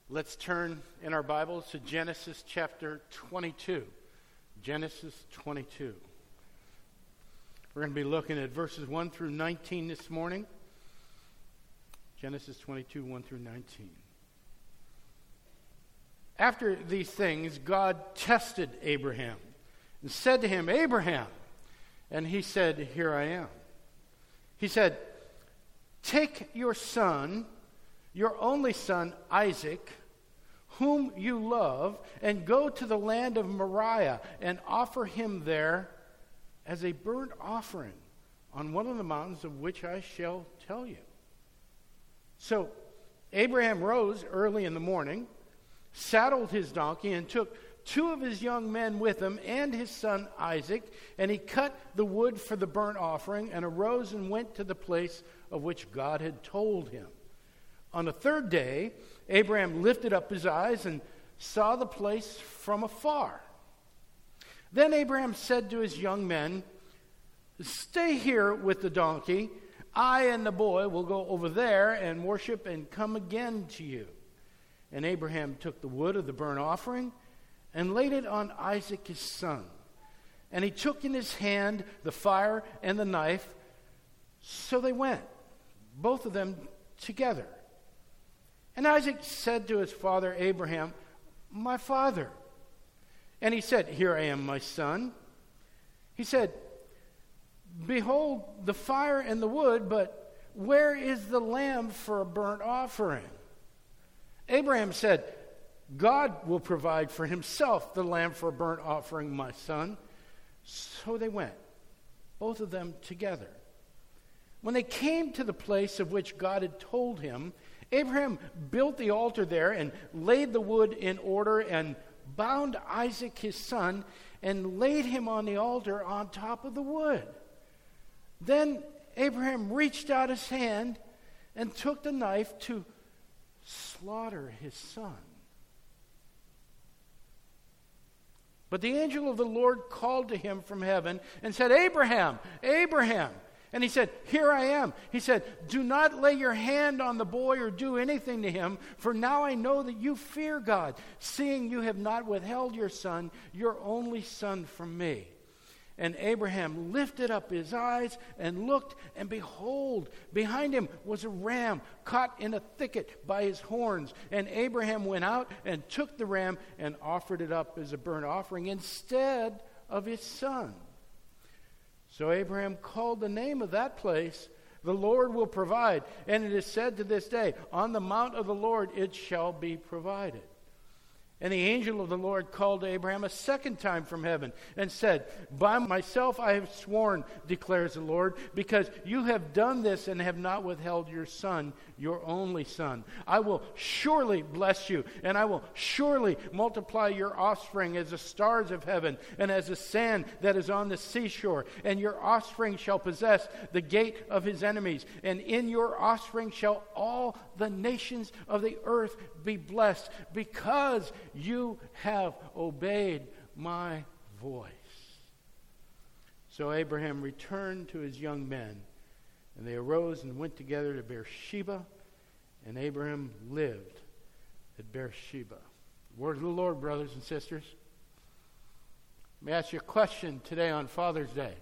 Let's turn in our Bibles to Genesis chapter 22. Genesis 22. We're going to be looking at verses 1 through 19 this morning. Genesis 22, 1 through 19. After these things, God tested Abraham and said to him, "Abraham." And he said, "Here I am." He said, "Take your son, your only son, Isaac, whom you love, and go to the land of Moriah and offer him there as a burnt offering on one of the mountains of which I shall tell you." So Abraham rose early in the morning, saddled his donkey, and took two of his young men with him and his son Isaac, and he cut the wood for the burnt offering and arose and went to the place of which God had told him. On the third day, Abraham lifted up his eyes and saw the place from afar. Then Abraham said to his young men, "Stay here with the donkey. I and the boy will go over there and worship and come again to you." And Abraham took the wood of the burnt offering and laid it on Isaac his son. And he took in his hand the fire and the knife. So they went, both of them together. And Isaac said to his father Abraham, "My father." And he said, "Here I am, my son." He said, "Behold the fire and the wood, but where is the lamb for a burnt offering?" Abraham said, "God will provide for himself the lamb for a burnt offering, my son." So they went, both of them together. When they came to the place of which God had told him, Abraham built the altar there and laid the wood in order and bound Isaac his son and laid him on the altar on top of the wood. Then Abraham reached out his hand and took the knife to slaughter his son. But the angel of the Lord called to him from heaven and said, "Abraham, Abraham." And he said, "Here I am." He said, "Do not lay your hand on the boy or do anything to him, for now I know that you fear God, seeing you have not withheld your son, your only son, from me." And Abraham lifted up his eyes and looked, and behold, behind him was a ram caught in a thicket by his horns. And Abraham went out and took the ram and offered it up as a burnt offering instead of his son. So Abraham called the name of that place, "The Lord will provide." And it is said to this day, "On the mount of the Lord it shall be provided." And the angel of the Lord called to Abraham a second time from heaven and said, "By myself I have sworn, declares the Lord, because you have done this and have not withheld your son, your only son. I will surely bless you, and I will surely multiply your offspring as the stars of heaven and as the sand that is on the seashore. And your offspring shall possess the gate of his enemies. And in your offspring shall all the nations of the earth be blessed, because you have obeyed my voice." So Abraham returned to his young men, and they arose and went together to Beersheba, and Abraham lived at Beersheba. Word of the Lord, brothers and sisters. Let me ask you a question today on Father's Day.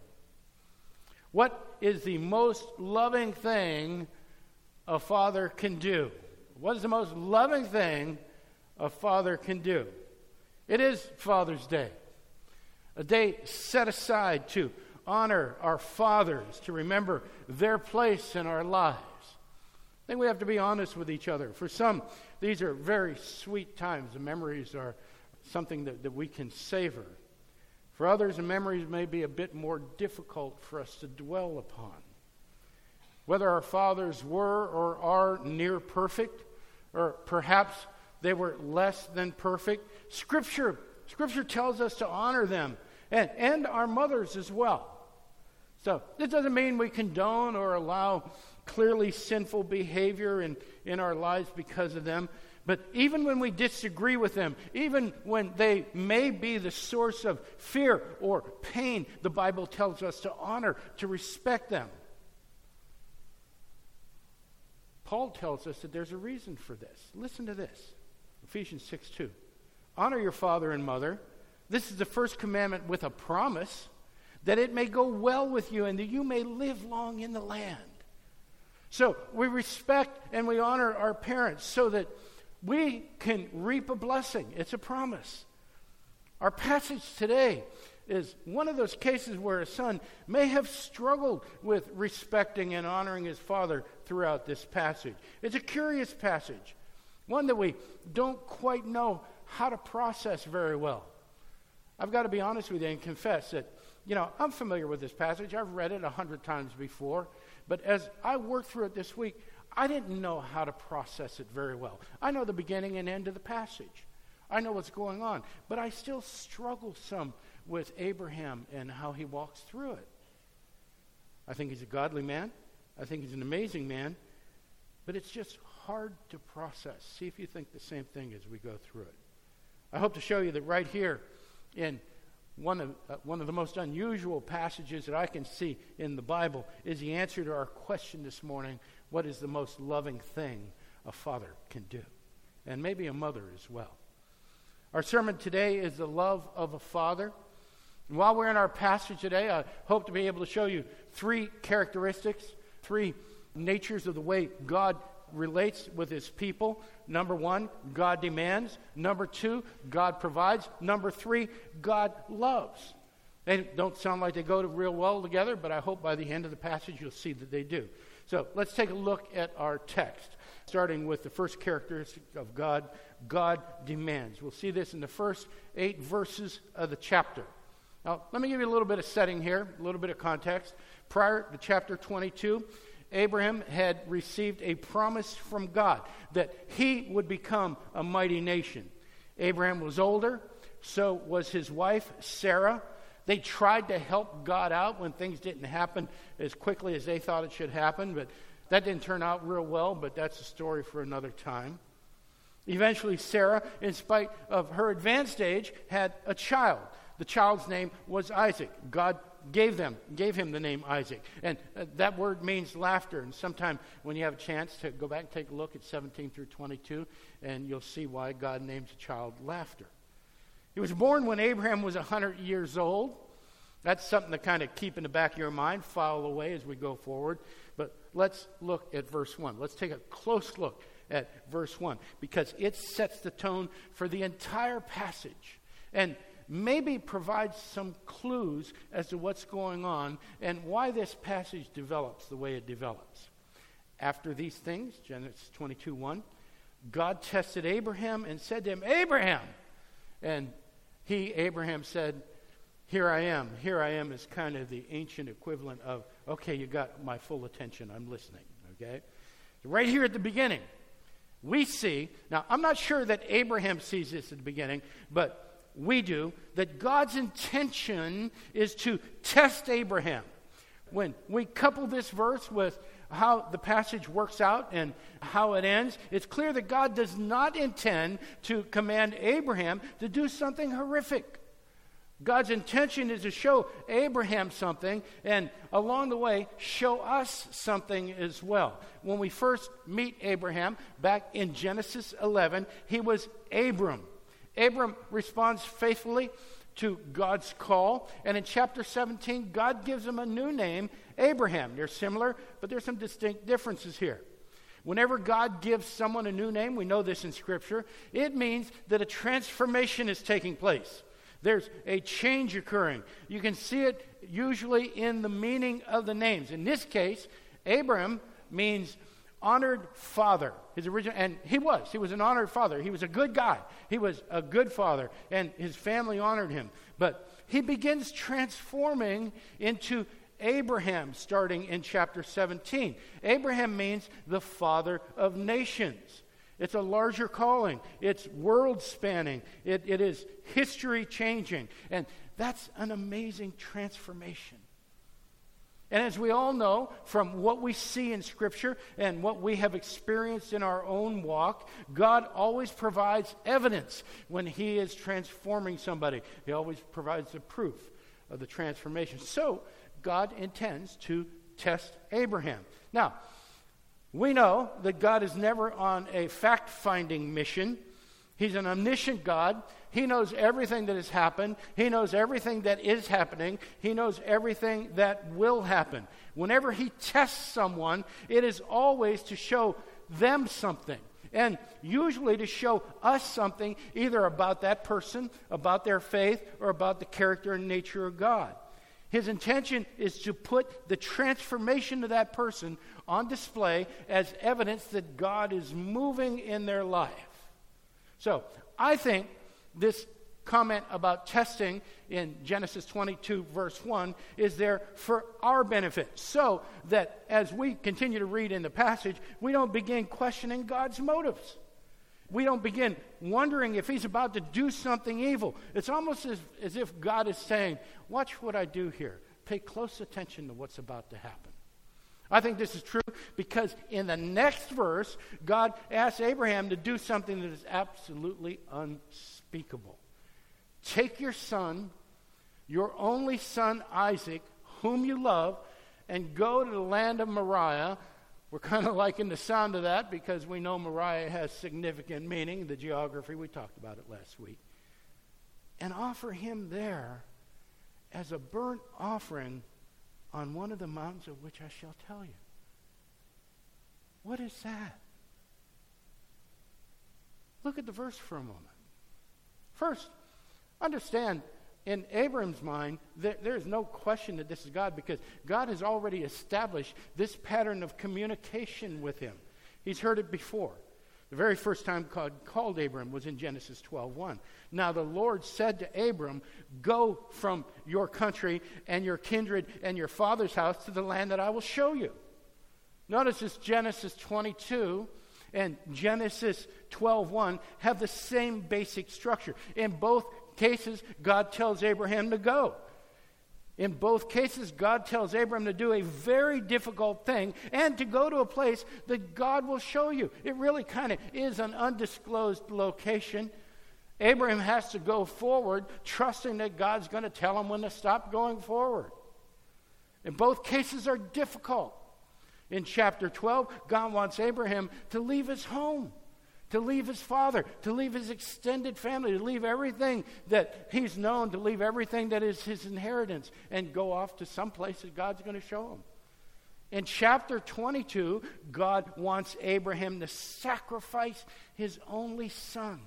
What is the most loving thing a father can do? What is the most loving thing a father can do? It is Father's Day, a day set aside to honor our fathers, to remember their place in our lives. I think we have to be honest with each other. For some, these are very sweet times. The memories are something that we can savor. For others, the memories may be a bit more difficult for us to dwell upon. Whether our fathers were or are near perfect, or perhaps they were less than perfect, Scripture tells us to honor them and our mothers as well. So this doesn't mean we condone or allow clearly sinful behavior in our lives because of them. But even when we disagree with them, even when they may be the source of fear or pain, the Bible tells us to honor, to respect them. Paul tells us that there's a reason for this. Listen to this. Ephesians 6:2. Honor your father and mother. This is the first commandment with a promise, that it may go well with you and that you may live long in the land. So we respect and we honor our parents so that we can reap a blessing. It's a promise. Our passage today is one of those cases where a son may have struggled with respecting and honoring his father throughout this passage. It's a curious passage, one that we don't quite know how to process very well. I've got to be honest with you and confess that, I'm familiar with this passage. I've read it 100 times before. But as I worked through it this week, I didn't know how to process it very well. I know the beginning and end of the passage. I know what's going on. But I still struggle some with Abraham and how he walks through it. I think he's a godly man. I think he's an amazing man. But it's just hard to process. See if you think the same thing as we go through it. I hope to show you that right here in one of the most unusual passages that I can see in the Bible is the answer to our question this morning: what is the most loving thing a father can do? And maybe a mother as well. Our sermon today is the love of a father. And while we're in our passage today, I hope to be able to show you 3 characteristics, 3 natures of the way God relates with his people. Number 1, God demands. Number 2, God provides. Number 3, God loves. They don't sound like they go real well together, but I hope by the end of the passage you'll see that they do. So let's take a look at our text, starting with the first characteristic of God. God demands. We'll see this in the first 8 verses of the chapter. Now, let me give you a little bit of setting here, a little bit of context. Prior to chapter 22, Abraham had received a promise from God that he would become a mighty nation. Abraham was older, so was his wife, Sarah. They tried to help God out when things didn't happen as quickly as they thought it should happen, but that didn't turn out real well, but that's a story for another time. Eventually, Sarah, in spite of her advanced age, had a child. The child's name was Isaac. God gave him the name Isaac. And that word means laughter. And sometime when you have a chance to go back and take a look at 17 through 22, and you'll see why God names a child Laughter. He was born when Abraham was 100 years old. That's something to kind of keep in the back of your mind, file away as we go forward. But let's look at verse 1. Let's take a close look at verse 1, because it sets the tone for the entire passage. And maybe provides some clues as to what's going on and why this passage develops the way it develops. After these things, Genesis 22:1, God tested Abraham and said to him, "Abraham!" And Abraham said, "Here I am." Here I am is kind of the ancient equivalent of, okay, you got my full attention, I'm listening, okay? So right here at the beginning, we see, now I'm not sure that Abraham sees this at the beginning, but we do, that God's intention is to test Abraham. When we couple this verse with how the passage works out and how it ends, it's clear that God does not intend to command Abraham to do something horrific. God's intention is to show Abraham something, and along the way, show us something as well. When we first meet Abraham, back in Genesis 11, he was Abram. Abram responds faithfully to God's call. And in chapter 17, God gives him a new name, Abraham. They're similar, but there's some distinct differences here. Whenever God gives someone a new name, we know this in Scripture, it means that a transformation is taking place. There's a change occurring. You can see it usually in the meaning of the names. In this case, Abram means honored father. His original, and he was an honored father. He was a good guy. He was a good father, and his family honored him. But he begins transforming into Abraham starting in chapter 17. Abraham means the father of nations. It's a larger calling. It's world-spanning. It is history-changing. And that's an amazing transformation. And as we all know from what we see in Scripture and what we have experienced in our own walk, God always provides evidence when He is transforming somebody. He always provides the proof of the transformation. So God intends to test Abraham. Now, we know that God is never on a fact-finding mission. He's an omniscient God. He knows everything that has happened. He knows everything that is happening. He knows everything that will happen. Whenever he tests someone, it is always to show them something. And usually to show us something either about that person, about their faith, or about the character and nature of God. His intention is to put the transformation of that person on display as evidence that God is moving in their life. So, I think this comment about testing in Genesis 22, verse 1, is there for our benefit, so that as we continue to read in the passage, we don't begin questioning God's motives. We don't begin wondering if he's about to do something evil. It's almost as if God is saying, watch what I do here. Pay close attention to what's about to happen. I think this is true because in the next verse, God asks Abraham to do something that is absolutely unspeakable. Take your son, your only son Isaac, whom you love, and go to the land of Moriah. We're kind of liking the sound of that because we know Moriah has significant meaning, the geography. We talked about it last week. And offer him there as a burnt offering on one of the mountains of which I shall tell you. What is that? Look at the verse for a moment. First, understand, in Abram's mind, there is no question that this is God because God has already established this pattern of communication with him. He's heard it before. The very first time God called Abram was in Genesis 12:1. Now the Lord said to Abram, go from your country and your kindred and your father's house to the land that I will show you. Notice this Genesis 22 and Genesis 12:1 have the same basic structure. In both cases, God tells Abraham to go. In both cases, God tells Abram to do a very difficult thing and to go to a place that God will show you. It really kind of is an undisclosed location. Abraham has to go forward, trusting that God's going to tell him when to stop going forward. And both cases are difficult. In chapter 12, God wants Abraham to leave his home, to leave his father, to leave his extended family, to leave everything that he's known, to leave everything that is his inheritance, and go off to some place that God's going to show him. In chapter 22, God wants Abraham to sacrifice his only son.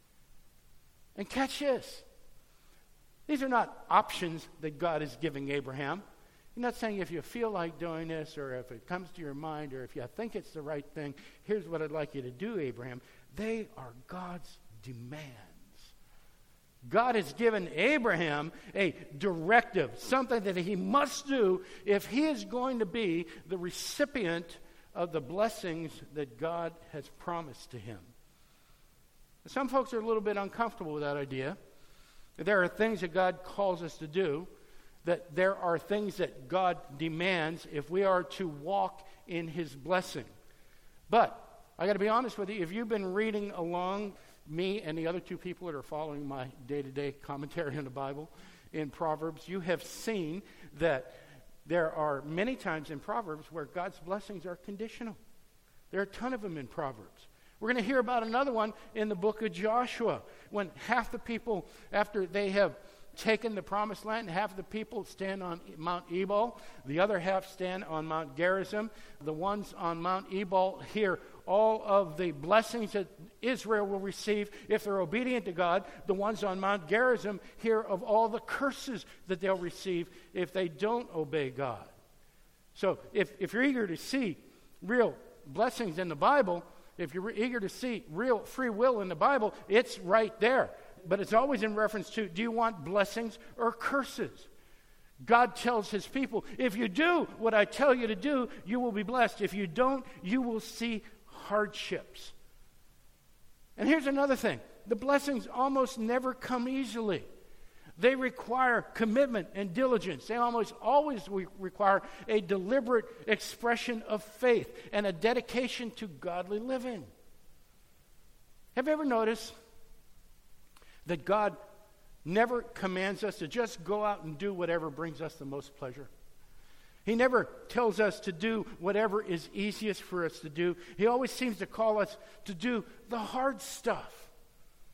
And catch this. These are not options that God is giving Abraham. He's not saying if you feel like doing this or if it comes to your mind or if you think it's the right thing, here's what I'd like you to do, Abraham. They are God's demands. God has given Abraham a directive, something that he must do if he is going to be the recipient of the blessings that God has promised to him. Some folks are a little bit uncomfortable with that idea. There are things that God calls us to do, that there are things that God demands if we are to walk in his blessing. But I got to be honest with you, if you've been reading along, me and the other two people that are following my day-to-day commentary on the Bible in Proverbs, you have seen that there are many times in Proverbs where God's blessings are conditional. There are a ton of them in Proverbs. We're going to hear about another one in the book of Joshua, when half the people, after they have taken the promised land, half of the people stand on Mount Ebal, the other half stand on Mount Gerizim. The ones on Mount Ebal hear all of the blessings that Israel will receive if they're obedient to God. The ones on Mount Gerizim hear of all the curses that they'll receive if they don't obey God. So if you're eager to see real blessings in the Bible, if you're eager to see real free will in the Bible, it's right there. But it's always in reference to, do you want blessings or curses? God tells his people, if you do what I tell you to do, you will be blessed. If you don't, you will see hardships. And here's another thing. The blessings almost never come easily. They require commitment and diligence. They almost always require a deliberate expression of faith and a dedication to godly living. Have you ever noticed that God never commands us to just go out and do whatever brings us the most pleasure? He never tells us to do whatever is easiest for us to do. He always seems to call us to do the hard stuff.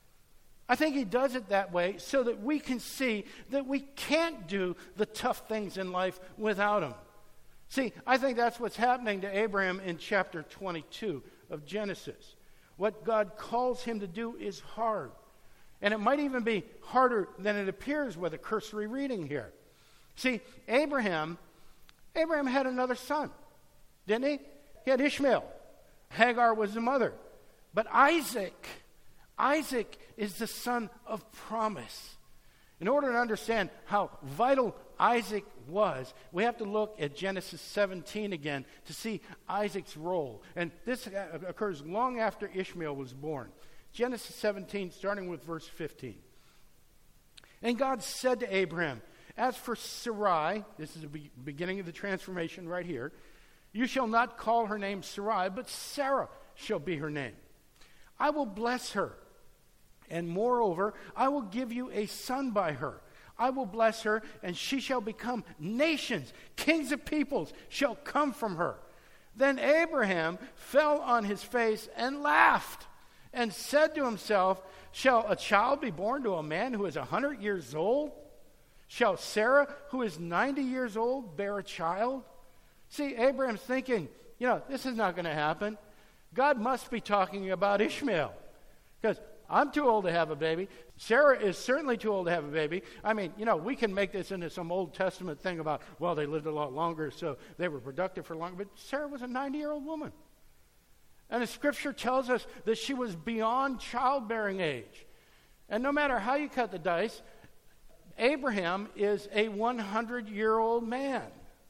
I think he does it that way so that we can see that we can't do the tough things in life without him. See, I think that's what's happening to Abraham in chapter 22 of Genesis. What God calls him to do is hard. And it might even be harder than it appears with a cursory reading here. See, Abraham had another son, didn't he? He had Ishmael. Hagar was the mother. But Isaac is the son of promise. In order to understand how vital Isaac was, we have to look at Genesis 17 again to see Isaac's role. And this occurs long after Ishmael was born. Genesis 17, starting with verse 15. And God said to Abraham, as for Sarai, this is the beginning of the transformation right here, you shall not call her name Sarai, but Sarah shall be her name. I will bless her, and moreover, I will give you a son by her. I will bless her, and she shall become nations. Kings of peoples shall come from her. Then Abraham fell on his face and laughed, and said to himself, shall a child be born to a man who is 100 years old? Shall Sarah, who is 90 years old, bear a child? See, Abraham's thinking, this is not going to happen. God must be talking about Ishmael, because I'm too old to have a baby. Sarah is certainly too old to have a baby. I mean, we can make this into some Old Testament thing about, well, they lived a lot longer, so they were productive for longer. But Sarah was a 90-year-old woman. And the Scripture tells us that she was beyond childbearing age. And no matter how you cut the dice, Abraham is a 100-year-old man.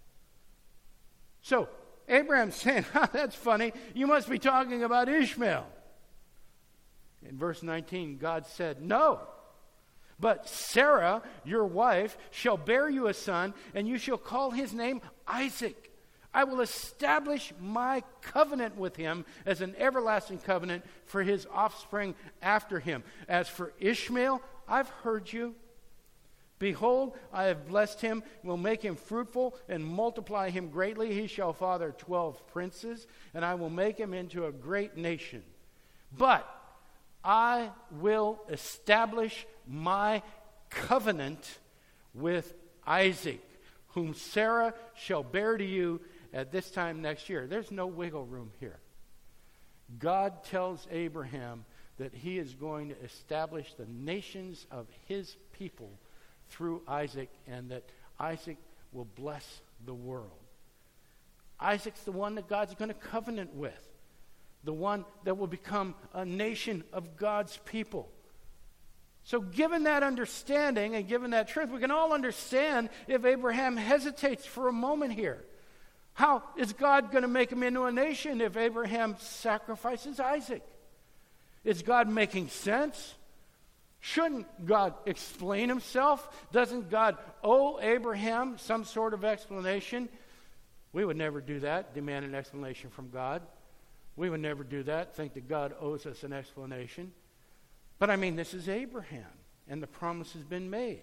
So Abraham's saying, that's funny. You must be talking about Ishmael. In verse 19, God said, no. But Sarah, your wife, shall bear you a son, and you shall call his name Isaac. I will establish my covenant with him as an everlasting covenant for his offspring after him. As for Ishmael, I've heard you. Behold, I have blessed him, will make him fruitful, and multiply him greatly. He shall father 12 princes, and I will make him into a great nation. But I will establish my covenant with Isaac, whom Sarah shall bear to you at this time next year. There's no wiggle room here. God tells Abraham that he is going to establish the nations of his people through Isaac, and that Isaac will bless the world. Isaac's the one that God's going to covenant with, the one that will become a nation of God's people. So given that understanding and given that truth, we can all understand if Abraham hesitates for a moment here. How is God going to make him into a nation if Abraham sacrifices Isaac? Is God making sense? Shouldn't God explain himself? Doesn't God owe Abraham some sort of explanation? We would never do that, demand an explanation from God. We would never do that, think that God owes us an explanation. But I mean, this is Abraham, and the promise has been made.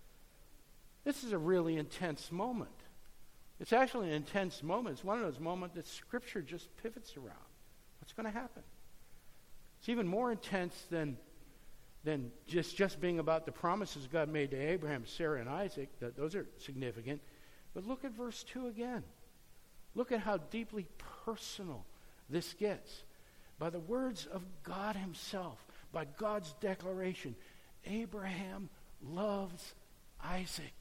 This is a really intense moment. It's actually an intense moment. It's one of those moments that Scripture just pivots around. What's going to happen? It's even more intense than just being about the promises God made to Abraham, Sarah, and Isaac. Those are significant. But look at verse 2 again. Look at how deeply personal this gets. By the words of God himself, by God's declaration, Abraham loves Isaac.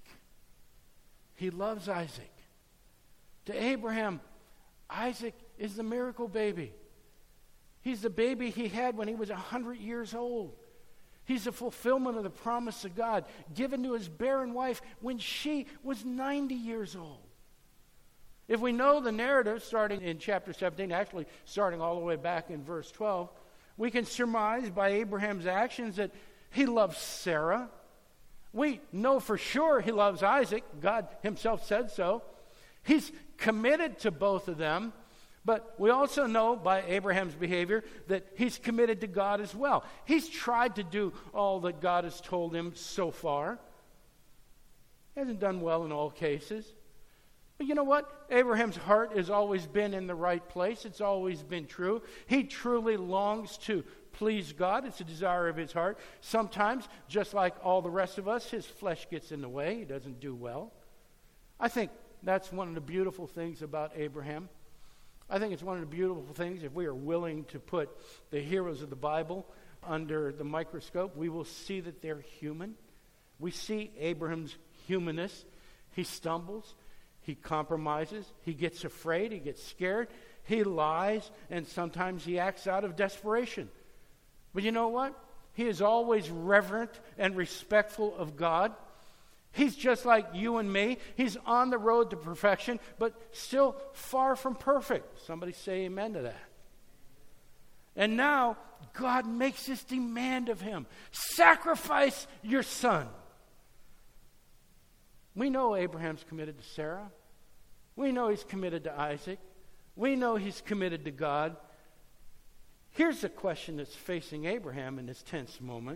He loves Isaac. To Abraham, Isaac is the miracle baby. He's the baby he had when he was 100 years old. He's the fulfillment of the promise of God given to his barren wife when she was 90 years old. If we know the narrative starting in chapter 17, actually starting all the way back in verse 12, we can surmise by Abraham's actions that he loves Sarah. We know for sure he loves Isaac. God himself said so. He's committed to both of them. But we also know by Abraham's behavior that he's committed to God as well. He's tried to do all that God has told him so far. He hasn't done well in all cases. But you know what? Abraham's heart has always been in the right place. It's always been true. He truly longs to please God. It's a desire of his heart. Sometimes, just like all the rest of us, his flesh gets in the way. He doesn't do well. I think that's one of the beautiful things about Abraham. I think it's one of the beautiful things, if we are willing to put the heroes of the Bible under the microscope, we will see that they're human. We see Abraham's humanness. He stumbles. He compromises. He gets afraid. He gets scared. He lies. And sometimes he acts out of desperation. But you know what? He is always reverent and respectful of God. He's just like you and me. He's on the road to perfection, but still far from perfect. Somebody say amen to that. And now, God makes this demand of him. Sacrifice your son. We know Abraham's committed to Sarah. We know he's committed to Isaac. We know he's committed to God. Here's the question that's facing Abraham in this tense moment.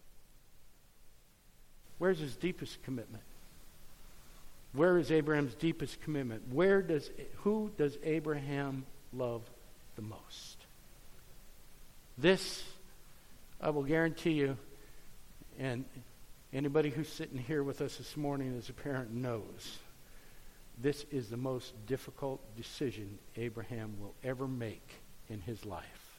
Where's his deepest commitment? Where is Abraham's deepest commitment? Who does Abraham love the most? This, I will guarantee you, and anybody who's sitting here with us this morning as a parent knows, this is the most difficult decision Abraham will ever make in his life.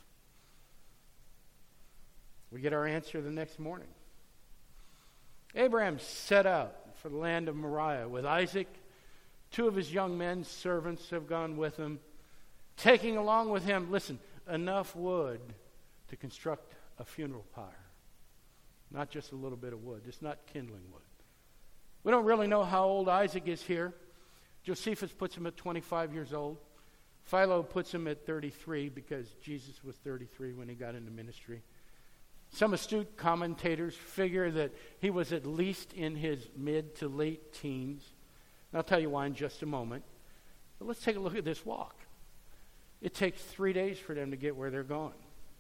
We get our answer the next morning. Abraham set out for the land of Moriah with Isaac. 2 of his young men, servants, have gone with him, taking along with him, listen, enough wood to construct a funeral pyre. Not just a little bit of wood. It's not kindling wood. We don't really know how old Isaac is here. Josephus puts him at 25 years old. Philo puts him at 33 because Jesus was 33 when he got into ministry. Some astute commentators figure that he was at least in his mid to late teens. And I'll tell you why in just a moment. But let's take a look at this walk. It takes 3 days for them to get where they're going.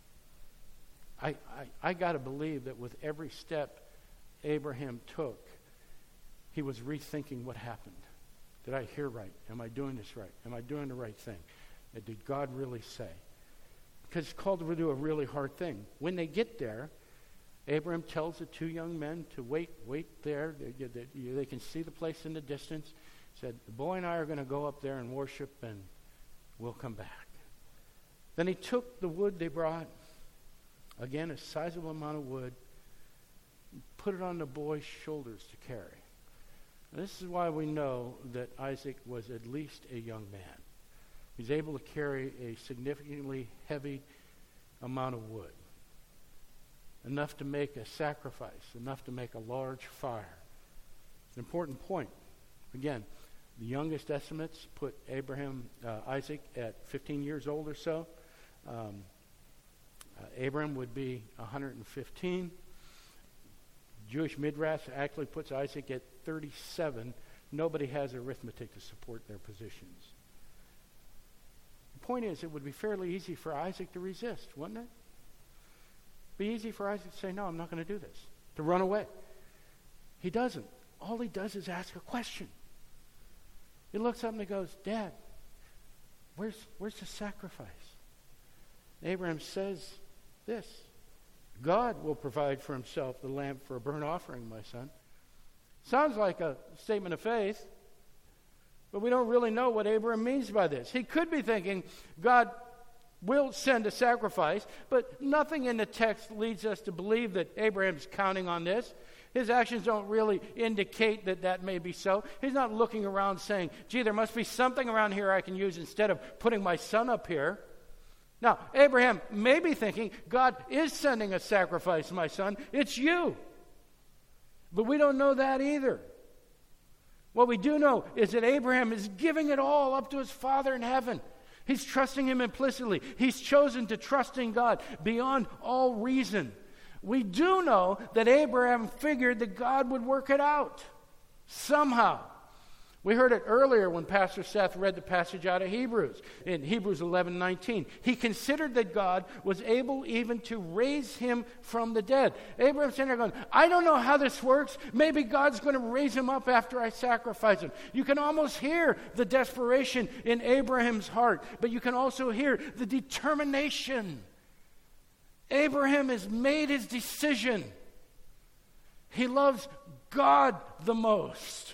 I got to believe that with every step Abraham took, he was rethinking what happened. Did I hear right? Am I doing this right? Am I doing the right thing? And did God really say? Because it's called to do a really hard thing. When they get there, Abraham tells the 2 young men to wait there. They can see the place in the distance. He said, the boy and I are going to go up there and worship, and we'll come back. Then he took the wood they brought, again, a sizable amount of wood, and put it on the boy's shoulders to carry. Now, this is why we know that Isaac was at least a young man. He's able to carry a significantly heavy amount of wood. Enough to make a sacrifice, enough to make a large fire. It's an important point. Again, the youngest estimates put Isaac at 15 years old or so. Abram would be 115. Jewish Midrash actually puts Isaac at 37. Nobody has arithmetic to support their positions. The point is, it would be fairly easy for Isaac to resist, wouldn't it? Be easy for Isaac to say, no, I'm not going to do this, to run away. He doesn't. All he does is ask a question. He looks up and he goes, Dad, where's the sacrifice? And Abraham says this, God will provide for himself the lamb for a burnt offering, my son. Sounds like a statement of faith, but we don't really know what Abraham means by this. He could be thinking, God will send a sacrifice, but nothing in the text leads us to believe that Abraham's counting on this. His actions don't really indicate that that may be so. He's not looking around saying, gee, there must be something around here I can use instead of putting my son up here. Now, Abraham may be thinking, God is sending a sacrifice, my son. It's you. But we don't know that either. What we do know is that Abraham is giving it all up to his Father in heaven. He's trusting him implicitly. He's chosen to trust in God beyond all reason. We do know that Abraham figured that God would work it out somehow. We heard it earlier when Pastor Seth read the passage out of Hebrews, in Hebrews 11:19. He considered that God was able even to raise him from the dead. Abraham's sitting there going, I don't know how this works. Maybe God's going to raise him up after I sacrifice him. You can almost hear the desperation in Abraham's heart, but you can also hear the determination. Abraham has made his decision. He loves God the most.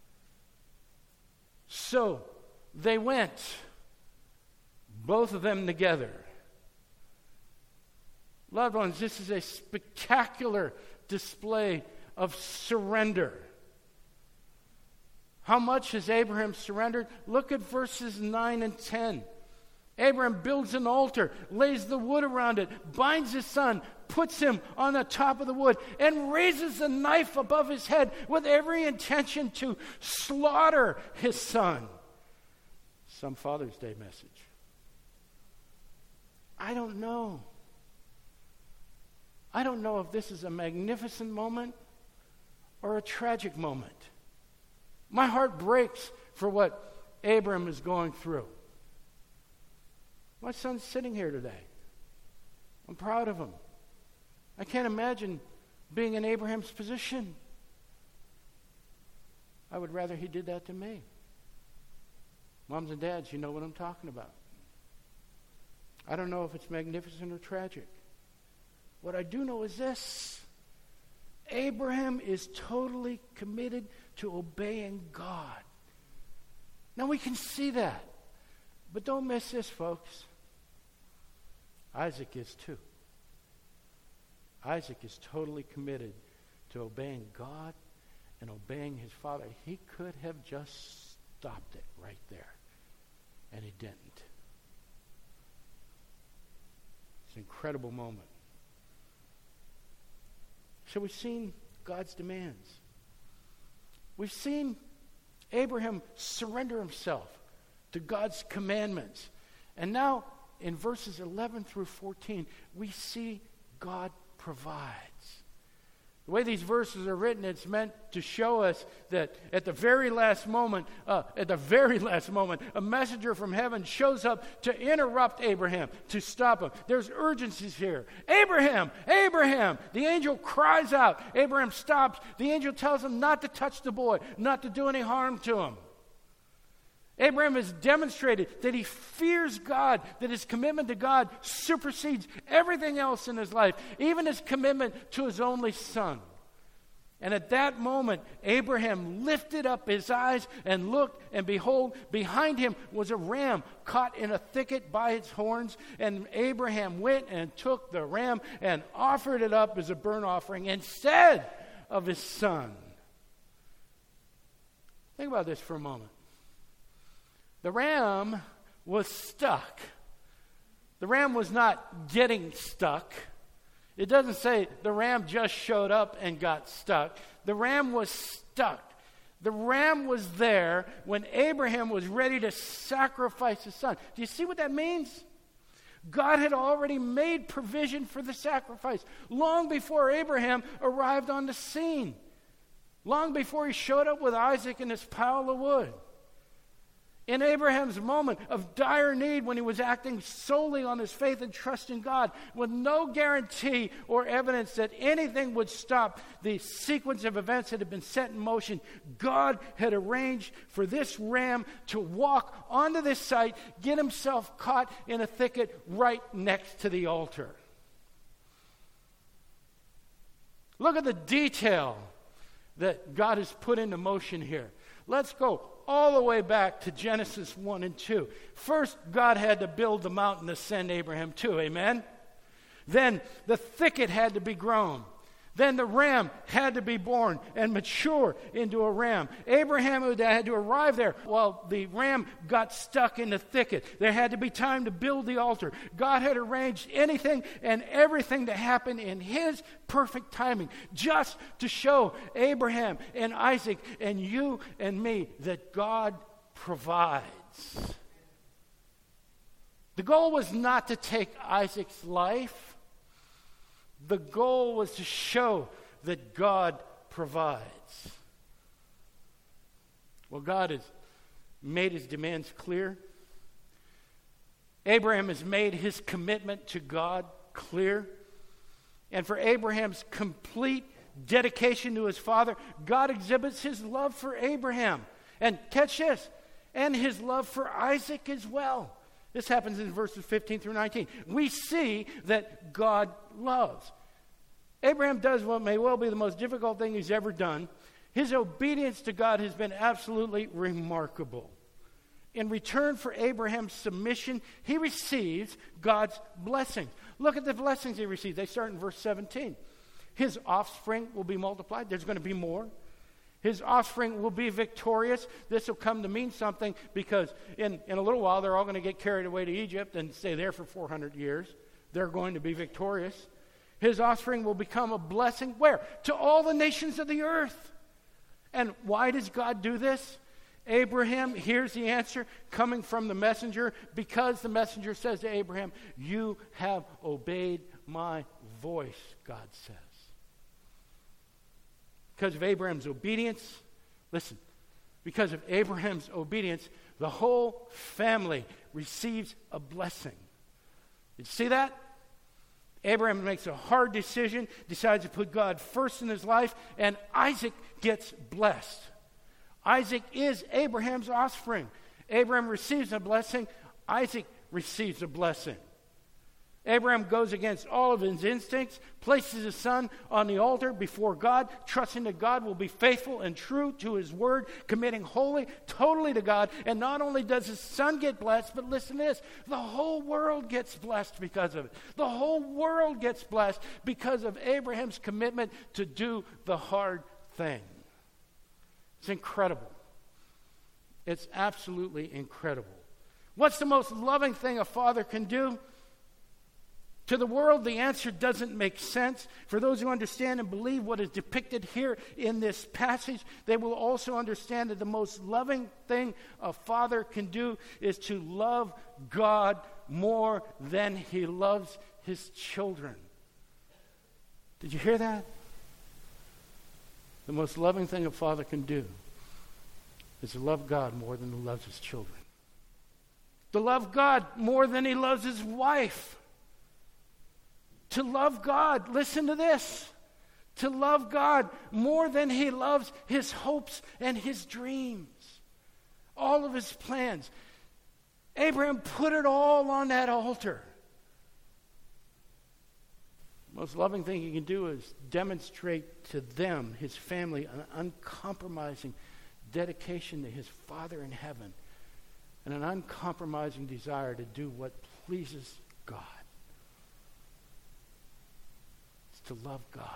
So they went, both of them together. Loved ones, this is a spectacular display of surrender. How much has Abraham surrendered? Look at verses 9 and 10. Abraham builds an altar, lays the wood around it, binds his son, puts him on the top of the wood, and raises a knife above his head with every intention to slaughter his son. Some Father's Day message. I don't know. I don't know if this is a magnificent moment or a tragic moment. My heart breaks for what Abram is going through. My son's sitting here today. I'm proud of him. I can't imagine being in Abraham's position. I would rather he did that to me. Moms and dads, you know what I'm talking about. I don't know if it's magnificent or tragic. What I do know is this. Abraham is totally committed to obeying God. Now we can see that. But don't miss this, folks. Isaac is too. Isaac is totally committed to obeying God and obeying his father. He could have just stopped it right there. And he didn't. It's an incredible moment. So we've seen God's demands. We've seen Abraham surrender himself to God's commandments. And now, in verses 11 through 14, we see God provides. The way these verses are written, it's meant to show us that at the very last moment, a messenger from heaven shows up to interrupt Abraham, to stop him. There's urgencies here. Abraham, Abraham! The angel cries out. Abraham stops. The angel tells him not to touch the boy, not to do any harm to him. Abraham has demonstrated that he fears God, that his commitment to God supersedes everything else in his life, even his commitment to his only son. And at that moment, Abraham lifted up his eyes and looked, and behold, behind him was a ram caught in a thicket by its horns. And Abraham went and took the ram and offered it up as a burnt offering instead of his son. Think about this for a moment. The ram was stuck. The ram was not getting stuck. It doesn't say the ram just showed up and got stuck. The ram was stuck. The ram was there when Abraham was ready to sacrifice his son. Do you see what that means? God had already made provision for the sacrifice long before Abraham arrived on the scene. Long before he showed up with Isaac and his pile of wood. In Abraham's moment of dire need, when he was acting solely on his faith and trust in God, with no guarantee or evidence that anything would stop the sequence of events that had been set in motion, God had arranged for this ram to walk onto this site, get himself caught in a thicket right next to the altar. Look at the detail that God has put into motion here. Let's go all the way back to Genesis 1 and 2. First, God had to build the mountain to send Abraham to, amen? Then the thicket had to be grown. Then the ram had to be born and mature into a ram. Abraham had to arrive there while the ram got stuck in the thicket. There had to be time to build the altar. God had arranged anything and everything to happen in his perfect timing, just to show Abraham and Isaac and you and me that God provides. The goal was not to take Isaac's life. The goal was to show that God provides. Well, God has made his demands clear. Abraham has made his commitment to God clear. And for Abraham's complete dedication to his father, God exhibits his love for Abraham. And catch this, and his love for Isaac as well. This happens in verses 15 through 19. We see that God loves. Abraham does what may well be the most difficult thing he's ever done. His obedience to God has been absolutely remarkable. In return for Abraham's submission, he receives God's blessings. Look at the blessings he received. They start in verse 17. His offspring will be multiplied. There's going to be more. His offspring will be victorious. This will come to mean something because in a little while they're all going to get carried away to Egypt and stay there for 400 years. They're going to be victorious. His offspring will become a blessing. Where? To all the nations of the earth. And why does God do this? Abraham, here's the answer coming from the messenger, because the messenger says to Abraham, you have obeyed my voice, God says. Because of Abraham's obedience, listen, because of Abraham's obedience, the whole family receives a blessing. Did you see that? Abraham makes a hard decision, decides to put God first in his life, and Isaac gets blessed. Isaac is Abraham's offspring. Abraham receives a blessing. Isaac receives a blessing. Abraham goes against all of his instincts, places his son on the altar before God, trusting that God will be faithful and true to his word, committing wholly, totally to God. And not only does his son get blessed, but listen to this, the whole world gets blessed because of it. The whole world gets blessed because of Abraham's commitment to do the hard thing. It's incredible. It's absolutely incredible. What's the most loving thing a father can do? To the world, the answer doesn't make sense. For those who understand and believe what is depicted here in this passage, they will also understand that the most loving thing a father can do is to love God more than he loves his children. Did you hear that? The most loving thing a father can do is to love God more than he loves his children. To love God more than he loves his wife. To love God, listen to this, to love God more than he loves his hopes and his dreams, all of his plans. Abraham put it all on that altar. The most loving thing he can do is demonstrate to them, his family, an uncompromising dedication to his Father in heaven and an uncompromising desire to do what pleases God. To love God.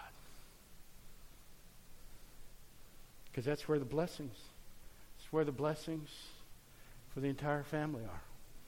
Because that's where the blessings for the entire family are.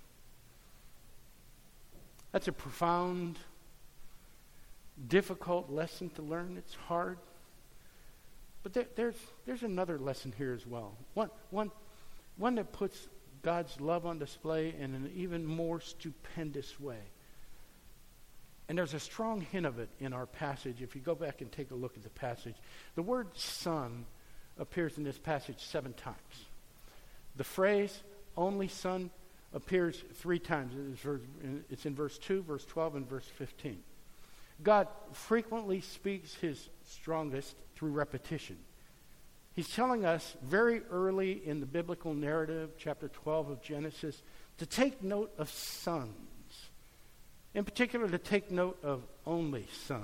That's a profound, difficult lesson to learn. It's hard. But there's another lesson here as well. One that puts God's love on display in an even more stupendous way. And there's a strong hint of it in our passage. If you go back and take a look at the passage, the word son appears in this passage 7 times. The phrase only son appears 3 times. It's in verse 2, verse 12, and verse 15. God frequently speaks his strongest through repetition. He's telling us very early in the biblical narrative, chapter 12 of Genesis, to take note of sons. In particular, to take note of only sons.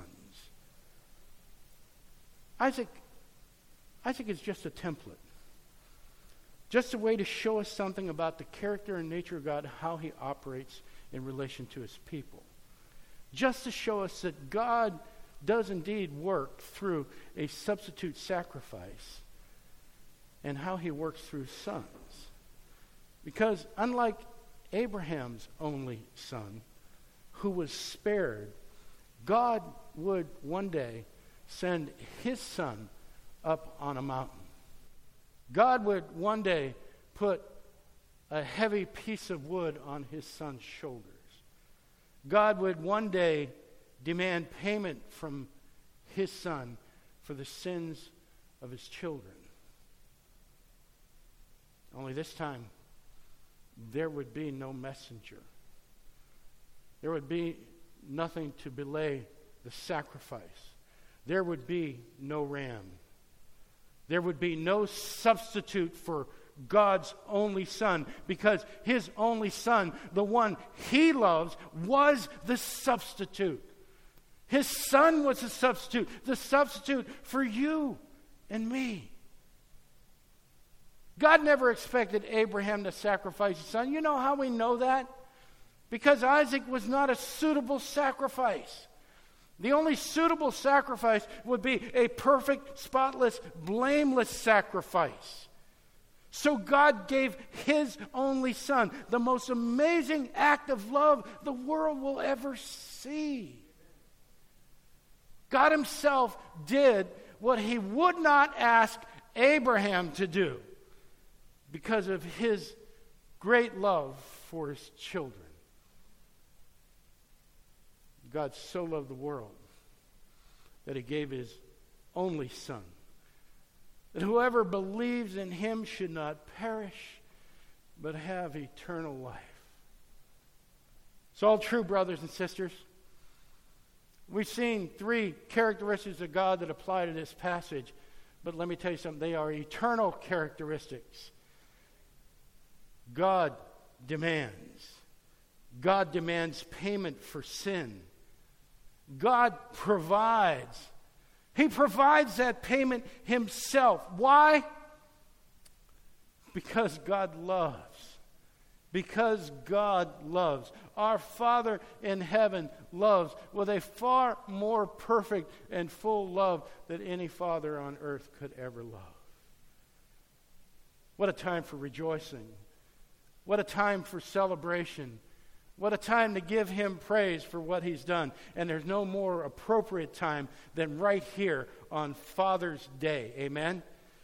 Isaac is just a template. Just a way to show us something about the character and nature of God, how he operates in relation to his people. Just to show us that God does indeed work through a substitute sacrifice and how he works through sons. Because unlike Abraham's only son, who was spared, God would one day send his son up on a mountain. God would one day put a heavy piece of wood on his son's shoulders. God would one day demand payment from his son for the sins of his children. Only this time, there would be no messenger. There would be nothing to belay the sacrifice. There would be no ram. There would be no substitute for God's only Son, because His only Son, the one He loves, was the substitute. His Son was the substitute for you and me. God never expected Abraham to sacrifice his son. You know how we know that? Because Isaac was not a suitable sacrifice. The only suitable sacrifice would be a perfect, spotless, blameless sacrifice. So God gave His only Son, the most amazing act of love the world will ever see. God Himself did what He would not ask Abraham to do because of His great love for His children. God so loved the world that He gave His only Son, that whoever believes in Him should not perish, but have eternal life. It's all true, brothers and sisters. We've seen 3 characteristics of God that apply to this passage, but let me tell you something. They are eternal characteristics. God demands. God demands payment for sin. God provides. He provides that payment Himself. Why? Because God loves. Because God loves. Our Father in heaven loves with a far more perfect and full love than any father on earth could ever love. What a time for rejoicing. What a time for celebration. What a time to give Him praise for what He's done. And there's no more appropriate time than right here on Father's Day. Amen?